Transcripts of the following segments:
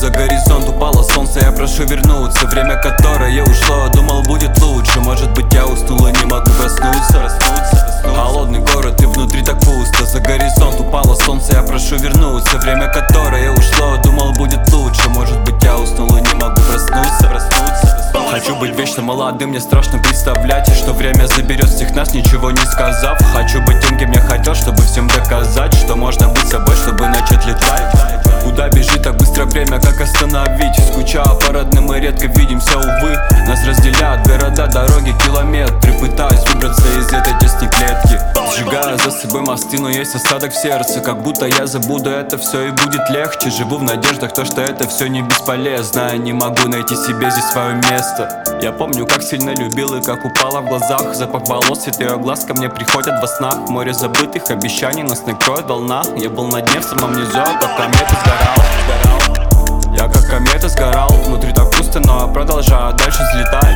за горизонт упало солнце, я прошу вернуться. Время, которое ушло, думал будет лучше. Может быть я уснул и не могу проснуться. Холодный город и внутри так пусто. За горизонт упало солнце, я прошу вернуться. Время, которое ушло, думал будет лучше. Может быть я уснул и не могу проснуться. Хочу быть вечно молодым, мне страшно представлять, что время заберет всех нас, ничего не сказав. Хочу быть тем, кем я хотел, чтобы всем доказать, что можно быть собой, чтобы начать летать. Куда бежит так быстро время, как остановить? Скучаю по родным, мы редко видимся, увы. Нас разделяют города, дороги, километры. Пытаюсь выбраться из этой тесной клетки. Сжигаю за собой мосты, но есть осадок в сердце. Как будто я забуду это все и будет легче. Живу в надеждах, что это все не бесполезно. Я не могу найти себе здесь свое место. Я помню, как сильно любил и как упало в глазах. Запах волос, цвет ее глаз ко мне приходят во снах. Море забытых обещаний нас накроет волна. Я был на дне в самом низу, как комета сгорал. Я как комета сгорал, внутри так пусто, но я продолжаю дальше взлетать.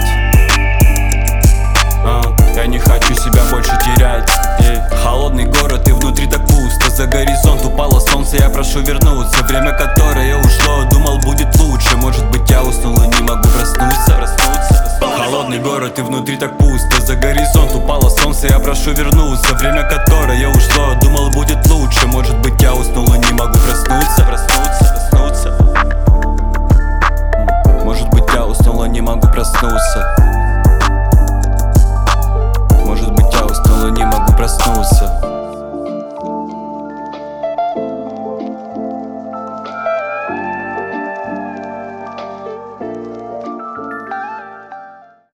Я не хочу себя больше терять. Холодный город и внутри так пусто. За горизонт упало солнце, я прошу вернуться. Время, которое ушло, думал будет лучше. Может быть я уснул и не могу проснуться. Холодный город и внутри так пусто. За горизонт упало солнце, я прошу вернуться. Время, которое ушло, думал будет лучше. Может быть я уснул и не могу проснуться. Может быть я уснул и не могу проснуться.